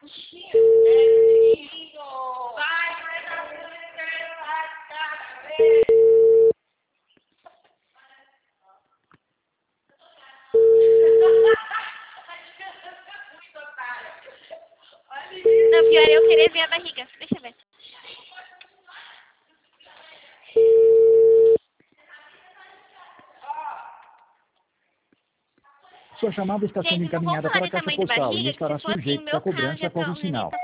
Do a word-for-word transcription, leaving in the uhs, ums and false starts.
Não, pior é eu querer ver a barriga. Deixa eu ver. Sua chamada está sendo Gente, não vamos encaminhada falar para a de caixa tamanho de postal e barriga, que estará se fosse sujeita no meu a cobrança caso, já após tá, o o neném sinal. tá